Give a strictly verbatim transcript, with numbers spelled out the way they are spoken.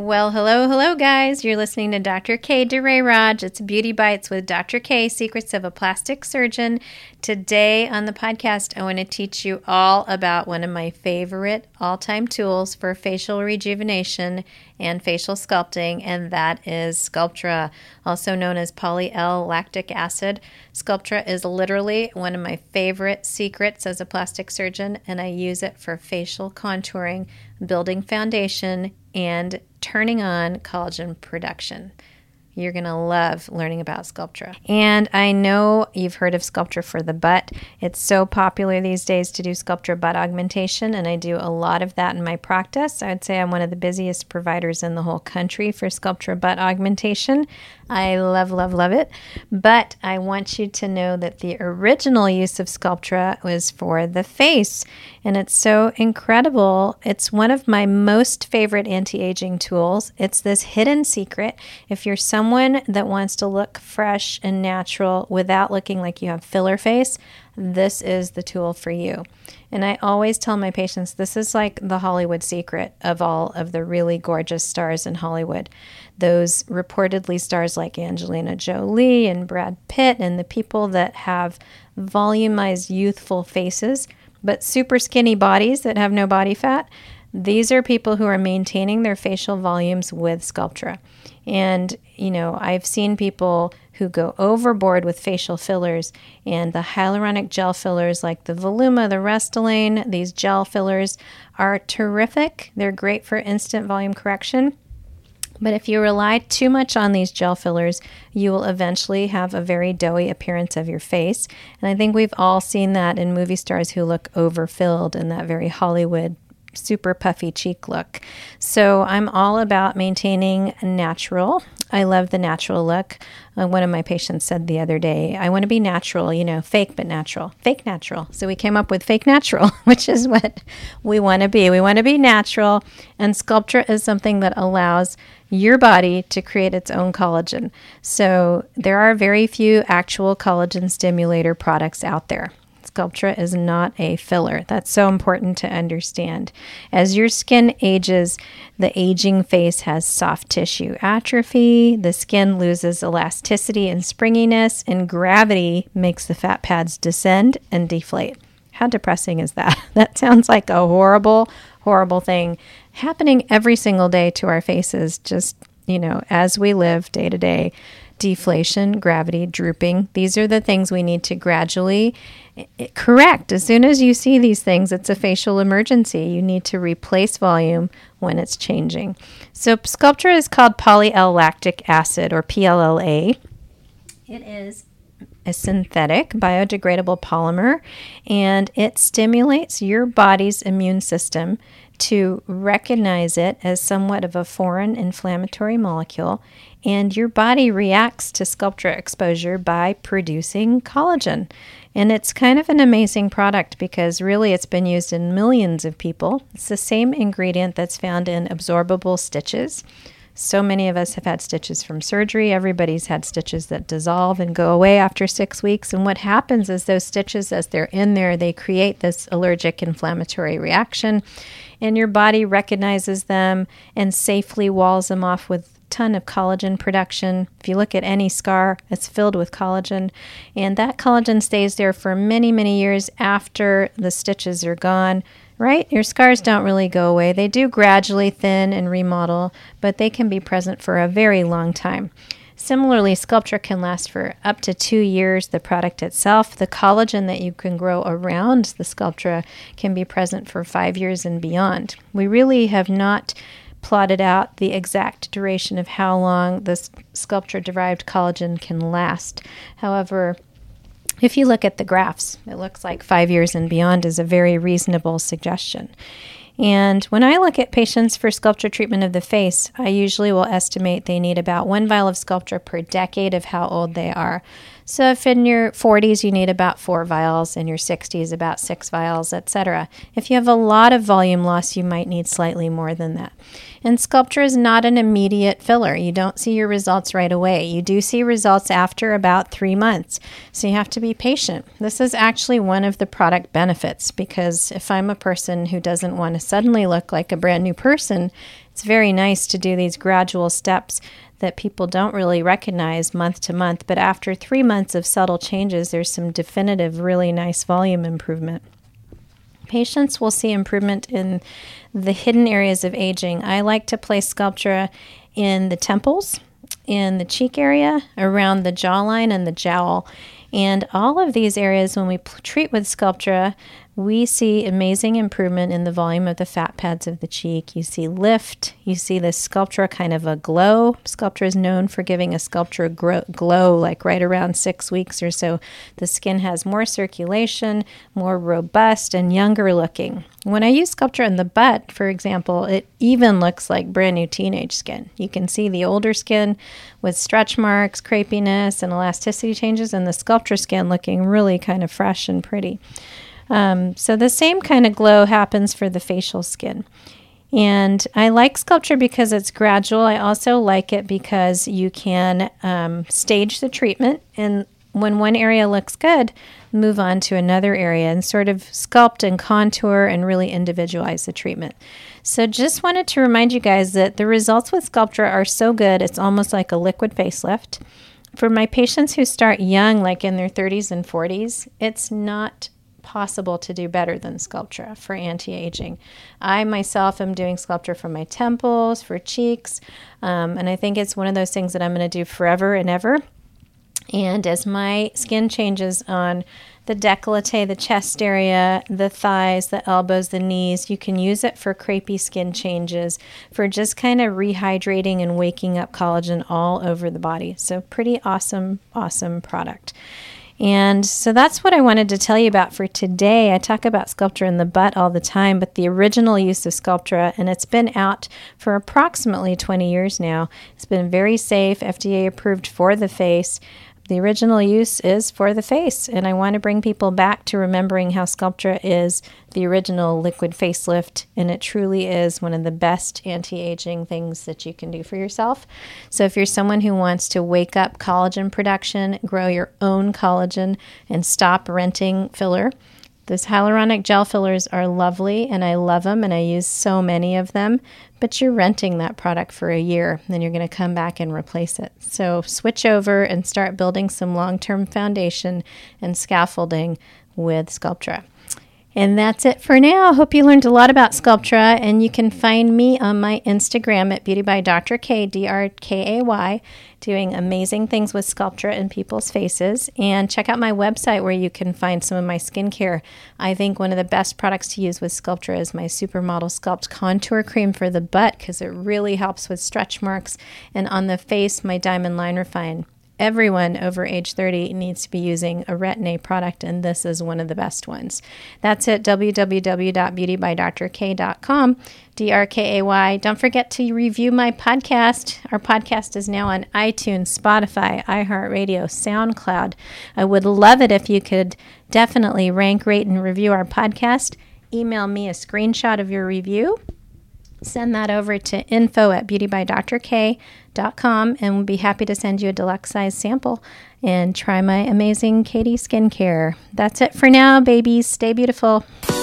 Well, hello, hello, guys. You're listening to Doctor K. DeRay-Raj. It's Beauty Bites with Doctor K, Secrets of a Plastic Surgeon. Today on the podcast, I want to teach you all about one of my favorite all-time tools for facial rejuvenation and facial sculpting, and that is Sculptra, also known as poly-L-lactic acid. Sculptra is literally one of my favorite secrets as a plastic surgeon, and I use it for facial contouring, building foundation, and turning on collagen production. You're going to love learning about Sculptra. And I know you've heard of Sculptra for the butt. It's so popular these days to do Sculptra butt augmentation, and I do a lot of that in my practice. I would say I'm one of the busiest providers in the whole country for Sculptra butt augmentation. I love, love, love it. But I want you to know that the original use of Sculptra was for the face, and it's so incredible. It's one of my most favorite anti-aging tools. It's this hidden secret. If you're someone that wants to look fresh and natural without looking like you have filler face, this is the tool for you. And I always tell my patients this is like the Hollywood secret of all of the really gorgeous stars in Hollywood. Those reportedly stars like Angelina Jolie and Brad Pitt and the people that have volumized youthful faces but super skinny bodies that have no body fat. These are people who are maintaining their facial volumes with Sculptra. And, you know, I've seen people who go overboard with facial fillers, and the hyaluronic gel fillers like the Voluma, the Restylane, these gel fillers are terrific. They're great for instant volume correction. But if you rely too much on these gel fillers, you will eventually have a very doughy appearance of your face. And I think we've all seen that in movie stars who look overfilled in that very Hollywood super puffy cheek look. So I'm all about maintaining natural. I love the natural look. Uh, one of my patients said the other day, I want to be natural, you know, fake but natural. Fake natural. So we came up with fake natural, which is what we want to be. We want to be natural, and Sculptra is something that allows your body to create its own collagen. So there are very few actual collagen stimulator products out there. Sculptra is not a filler. That's so important to understand. As your skin ages, the aging face has soft tissue atrophy, the skin loses elasticity and springiness, and gravity makes the fat pads descend and deflate. How depressing is that? That sounds like a horrible, horrible thing happening every single day to our faces, just, you know, as we live day to day. Deflation, gravity, drooping. These are the things we need to gradually correct. As soon as you see these things, it's a facial emergency. You need to replace volume when it's changing. So Sculptra is called poly-L-lactic acid, or P L L A. It is a synthetic biodegradable polymer, and it stimulates your body's immune system to recognize it as somewhat of a foreign inflammatory molecule, and your body reacts to Sculptra exposure by producing collagen. And it's kind of an amazing product because really it's been used in millions of people. It's the same ingredient that's found in absorbable stitches. So many of us have had stitches from surgery. Everybody's had stitches that dissolve and go away after six weeks. And what happens is those stitches, as they're in there, they create this allergic inflammatory reaction, and your body recognizes them and safely walls them off with a ton of collagen production. If you look at any scar, it's filled with collagen, and that collagen stays there for many, many years after the stitches are gone. Right? Your scars don't really go away. They do gradually thin and remodel, but they can be present for a very long time. Similarly, Sculptra can last for up to two years, the product itself. The collagen that you can grow around the Sculptra can be present for five years and beyond. We really have not plotted out the exact duration of how long this Sculptra-derived collagen can last. However, if you look at the graphs, it looks like five years and beyond is a very reasonable suggestion. And when I look at patients for Sculptra treatment of the face, I usually will estimate they need about one vial of Sculptra per decade of how old they are. So if in your forties you need about four vials, in your sixties about six vials, et cetera. If you have a lot of volume loss, you might need slightly more than that. And Sculptra is not an immediate filler. You don't see your results right away. You do see results after about three months. So you have to be patient. This is actually one of the product benefits, because if I'm a person who doesn't want to suddenly look like a brand new person, it's very nice to do these gradual steps that people don't really recognize month to month. But after three months of subtle changes, there's some definitive, really nice volume improvement. Patients will see improvement in the hidden areas of aging. I like to place Sculptra in the temples, in the cheek area, around the jawline and the jowl. And all of these areas, when we p- treat with Sculptra, we see amazing improvement in the volume of the fat pads of the cheek. You see lift. You see the Sculptra kind of a glow. Sculptra is known for giving a Sculptra gro- glow like right around six weeks or so. The skin has more circulation, more robust, and younger looking. When I use Sculptra in the butt, for example, it even looks like brand new teenage skin. You can see the older skin with stretch marks, crepiness, and elasticity changes, and the Sculptra skin looking really kind of fresh and pretty. Um, so the same kind of glow happens for the facial skin. And I like Sculptra because it's gradual. I also like it because you can um, stage the treatment, and when one area looks good, move on to another area and sort of sculpt and contour and really individualize the treatment. So just wanted to remind you guys that the results with Sculptra are so good, it's almost like a liquid facelift. For my patients who start young, like in their thirties and forties, it's not possible to do better than Sculptra for anti-aging. I myself am doing Sculptra for my temples, for cheeks, um, and I think it's one of those things that I'm going to do forever and ever. And as my skin changes on the décolleté, the chest area, the thighs, the elbows, the knees, you can use it for crepey skin changes, for just kind of rehydrating and waking up collagen all over the body. So pretty awesome, awesome product. And so that's what I wanted to tell you about for today. I talk about Sculptra in the butt all the time, but the original use of Sculptra, and it's been out for approximately twenty years now. It's been very safe, F D A approved for the face. The original use is for the face, and I want to bring people back to remembering how Sculptra is the original liquid facelift, and it truly is one of the best anti-aging things that you can do for yourself. So if you're someone who wants to wake up collagen production, grow your own collagen, and stop renting filler, those hyaluronic gel fillers are lovely, and I love them, and I use so many of them, but you're renting that product for a year, then you're going to come back and replace it. So switch over and start building some long-term foundation and scaffolding with Sculptra. And that's it for now. Hope you learned a lot about Sculptra, and you can find me on my Instagram at Beauty by Doctor K, D R K A Y, doing amazing things with Sculptra in people's faces. And check out my website where you can find some of my skincare. I think one of the best products to use with Sculptra is my Supermodel Sculpt Contour Cream for the butt, because it really helps with stretch marks. And on the face, my Diamond Line Refine. Everyone over age thirty needs to be using a Retin-A product, and this is one of the best ones. That's at w w w dot beauty by doctor k dot com, D R K A Y. Don't forget to review my podcast. Our podcast is now on iTunes, Spotify, iHeartRadio, SoundCloud. I would love it if you could definitely rank, rate, and review our podcast. Email me a screenshot of your review. Send that over to info at beauty by doctor k dot com, and we'll be happy to send you a deluxe size sample and try my amazing Katie skincare. That's it for now, babies. Stay beautiful.